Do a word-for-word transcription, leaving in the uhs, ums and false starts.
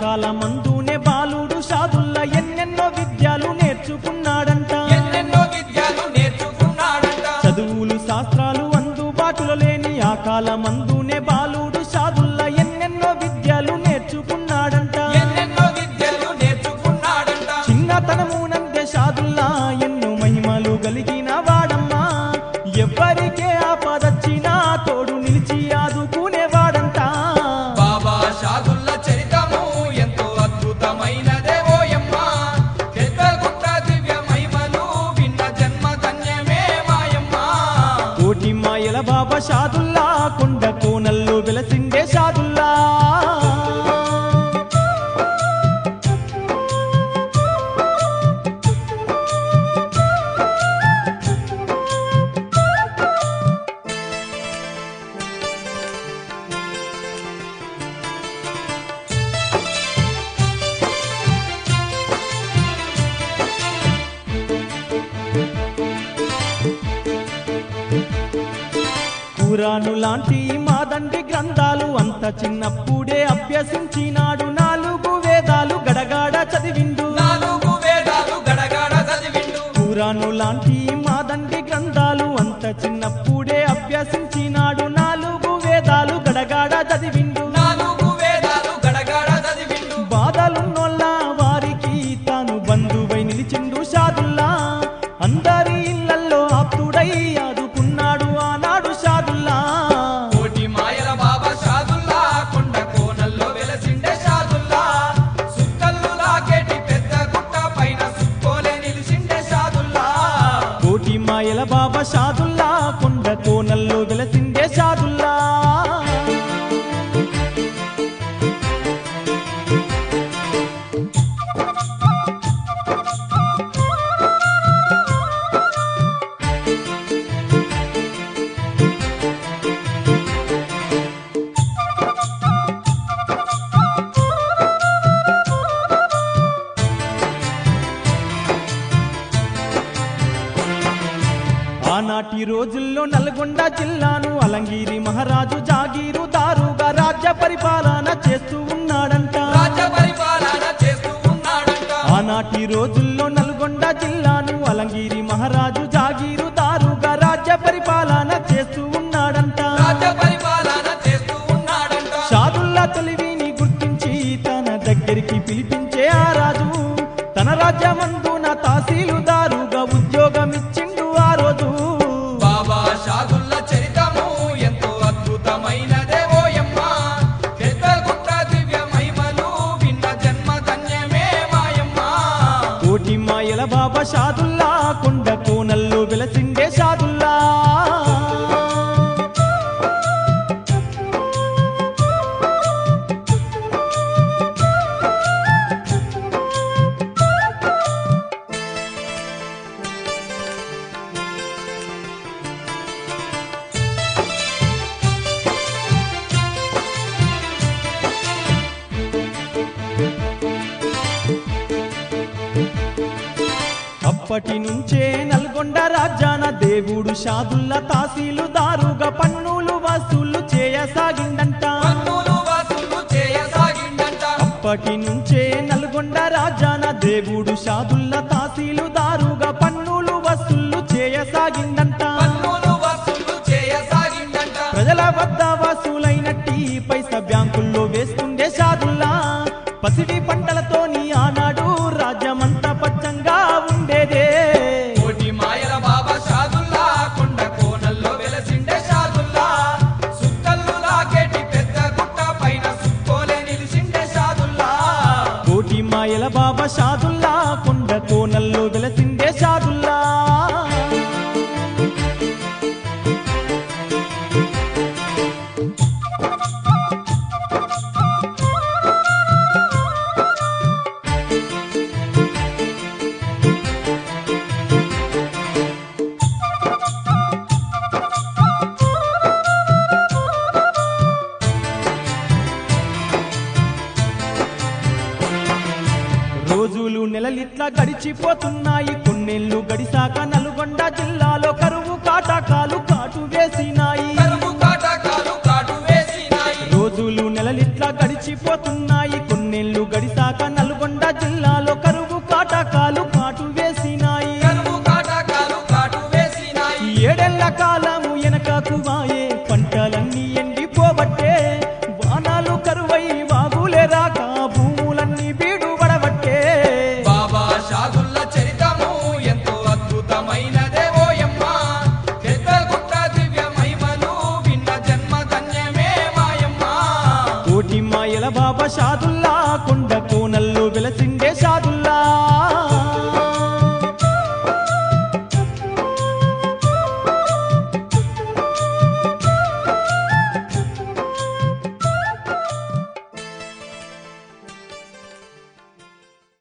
కాలమందునే బాలుడు షాదుల్లా ఎన్నెన్నో విద్యలు నేర్చుకున్నాడంట ఎన్నెన్నో విద్యలు నేర్చుకున్నాడంట చదువులు శాస్త్రాలు అందుబాటులో లేని ఆ కాలమందునే బాలుడు షాదుల్లా ఎన్నెన్నో విద్యలు నేర్చుకున్నాడంట ఎన్నెన్నో విద్యలు నేర్చుకున్నాడంట చిన్నతనమునందే షాదుల్లా ఎన్నో మహిమలు కలిగిన వాడమ్మా ఎవ్వరికే ఆపదచ్చినా తోడు నిలిచి ఆదుకునేవాడంట బాబా షాదుల్లా చరితము ఎంతో అద్భుతమైనదే ఓయమ్మా పెద్దగుట్ట దివ్య మహిమలు విన్న జన్మ ధన్యమే మాయమ్మా కోటి మాయల బాబా షాదుల్లా కొండ కోనల్లో వెలసిండే షాదుల్లా ఖురాను లాంటి మాదండి గ్రంథాలు అంత చిన్నప్పుడే అభ్యసించినాడు నాలుగు వేదాలు గడగాడ చదివిండు నాలుగు వేదాలు గడగడ చదివిండు ఖురాను లాంటి మాదండి గ్రంథాలు అంత చిన్నప్పుడే అభ్యసించినాడు నాలుగు వేదాలు గడగాడ చదివిండు నాలుగు వేదాలు గడగడ చదివిండు బాధలున్నోళ్ళ వారికి తాను బంధువై నిలిచిండు షాదుల్లా అందరి ఇళ్లల్లో ఆప్తుడై ఆదుకున్నాడు ఆనాడు షాదుల్లా కోటి మాయల బాబా షాదుల్లా కొండ కోనల్లో వెలసిండే షాదుల్లా సుక్కల్లు లాకేటి పెద్ద గుట్ట పైన సుక్కోలే నిలిచిండే షాదుల్లా కోటి మాయల బాబా షాదుల్లా కొండ కోనల్లో వెలసిండే షాదుల్లా ఆనాటి రోజుల్లో నల్గొండ జిల్లాను అలంగిరి మహారాజు జాగీరు దారుగా రాజ్య పరిపాలన చేస్తూ ఉన్నాడంట రాజ్య పరిపాలన చేస్తూ ఉన్నాడంట ఆనాటి రోజుల్లో నల్గొండ జిల్లాను అలంగిరి మహారాజు జాగీరు దారుగా రాజ్య పరిపాలన చేస్తూ ఉన్నాడంట రాజ్య పరిపాలన చేస్తూ ఉన్నాడంట షాదుల్లా తెలివిని గుర్తించి తన దగ్గరికి పిలిపించే ఆ రాజు తన రాజ్యమందున తహసీలుదారుగా ఉద్యోగమిచ్చిండు ఆ రోజు బాబా షాదుల్లా చరితము ఎంతో అద్భుతమైనదే ఓయమ్మా పెద్ద గుట్ట దివ్య మహిమలు విన్న జన్మ ధన్యమే మాయమ్మా కోటి మాయల బాబా షాదుల్లా కొండ కోనల్లో వెలసిండే షాదుల్లా అప్పటి నుంచే నల్గొండ రాజ్యాన దేవుడు షాదుల్లా తహసీలుదారుగా పన్నులు వసూలు చేయసాగిందంట పన్నులు వసూలు చేయసాగిందంట అప్పటి నుంచే నల్గొండ రాజ్యాన దేవుడు షాదుల్లా తహసీలుదారుగా పన్నులు వసూలు చేయసాగిందంట పన్నులు వసూలు చేయసాగిందంట ప్రజల వద్ద వసూలైనట్టి పైసా బ్యాంకుల్లో వేస్తుండే షాదుల్లా పసిడి పంటలతోని ఆనాడు రాజ్యమంతా పచ్చంగా ఉండేదే కోటి మాయల బాబా షాదుల్లా కొండ కోనల్లో వెలసిండే షాదుల్లా సుక్కల్లు లాకేటి పెద్ద గుట్ట పైన సుక్కోలే నిలిచిండే షాదుల్లా కోటి మాయల బాబా షాదుల్లా కొండ కోనల్లో వెలసిండే షాదుల్లా రోజులు నెలలిట్లా గడిచిపోతున్నాయి కొన్నేళ్లు గడిసాక నల్గొండ జిల్లాలో కరువు కాటకాలు కాటు వేసినాయి కరువు కాటకాలు కాటు వేసినాయి రోజులు నెలలిట్లా గడిచిపోతున్నాయి కొన్నేళ్లు గడి దాకా నలుగురు